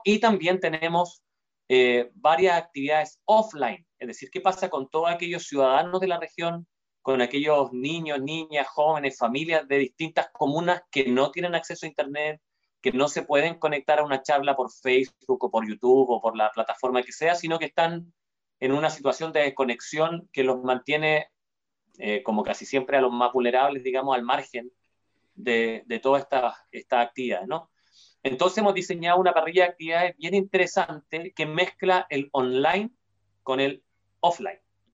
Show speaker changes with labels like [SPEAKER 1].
[SPEAKER 1] Y también tenemos varias actividades offline, es decir, qué pasa con todos aquellos ciudadanos de la región, con aquellos niños, niñas, jóvenes, familias de distintas comunas que no tienen acceso a Internet, que no se pueden conectar a una charla por Facebook o por YouTube o por la plataforma que sea, sino que están en una situación de desconexión que los mantiene, como casi siempre a los más vulnerables, digamos, al margen de todas estas actividades, ¿no? Entonces hemos diseñado una parrilla de actividades bien interesante que mezcla el online con el offline.